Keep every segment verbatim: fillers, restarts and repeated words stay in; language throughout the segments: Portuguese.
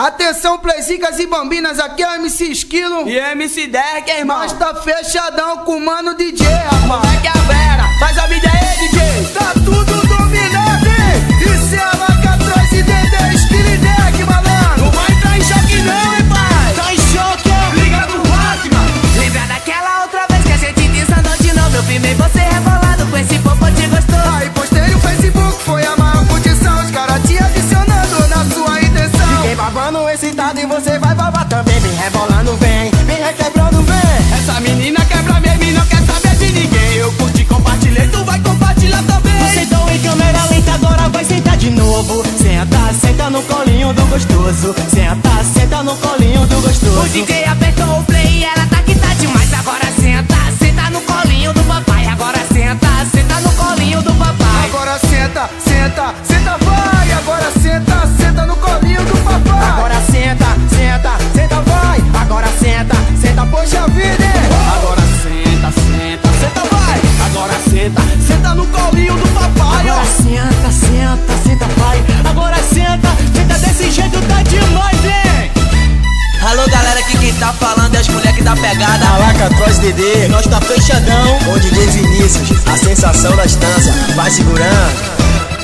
Atenção, playzicas e bambinas, aqui é o M C Esquilo e M C Derek, irmão. Nós tá fechadão com o mano D J, rapaz. Como é que é a Vera? Faz a mídia aí, D J. Tá tudo dominado, hein? Isso é a Alcatraz e Dedé, Esquilo e Derek, malandro. Não vai entrar em choque não, hein, pai? Tá em choque, liga no Batman. Lembra daquela outra vez que a gente desandou de novo? Eu filmei você rebolado com esse popo te gostou. Aí postei no Facebook, foi a maior curtição. Os caras te adicionando na sua intenção. Fiquei babando excitado e você vai babar também. Vem rebolando, vem, vem requebrando, vem. Essa menina quebra mesmo e não quer saber de ninguém. Eu curti, compartilhei, tu vai compartilhar também. Você sentou em câmera lenta, agora vai sentar de novo. Senta, senta no colinho do gostoso. Senta, senta no colinho do gostoso. O D J apertou o play e ela tá que tá demais. Agora senta, senta no colinho do papai. Agora senta, senta no colinho do papai. Agora senta, senta, senta, vai. Agora senta, senta no colinho do papai. Agora senta, senta, senta, vai. Agora senta, senta, poxa vida. Agora senta, senta, senta, vai. Agora senta, senta no colinho do papai. Agora senta, senta, senta, vai. Agora senta, senta desse jeito, tá demais, hein? Alô galera, aqui quem tá falando é os moleques da pegada Alcatraz D D, Nós tá fechadão. o D J Vinícius, a sensação da estância, vai segurando.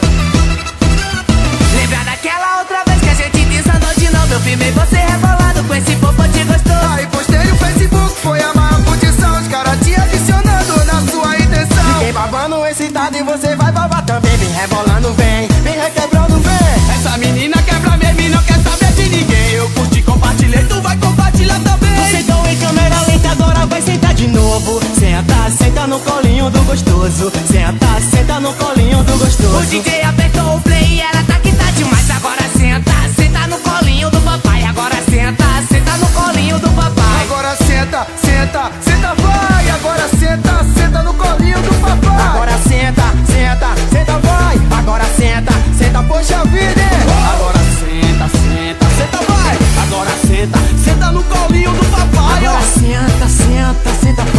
Lembra daquela outra vez que a gente desandou de novo? Eu filmei você rebolado com esse popo te gostou. Aí postei no Facebook, foi a maior curtição. Os caras te adicionando na sua intenção. Fiquei babando excitado e você vai babar também. Vem rebolando, vem, vem requebrando, vem. Essa menina quebra mesmo e não quer saber de ninguém. Eu curti, compartilhei, tu vai compartilhar também. Você sentou em câmera lenta, agora vai sentar de novo. Senta, senta no colinho do gostoso. Senta, senta no colinho do gostoso. O D J apertou o play e ela tá que tá demais. Agora senta, senta no colinho do papai. Agora senta, senta no colinho do papai. Agora senta, senta, senta, vai. Agora senta, senta no colinho do papai. Agora senta, senta, senta, vai. Agora senta, senta, poxa vida. Agora senta, senta, senta, vai. Agora senta, senta no colinho do papai. Agora senta, senta, senta,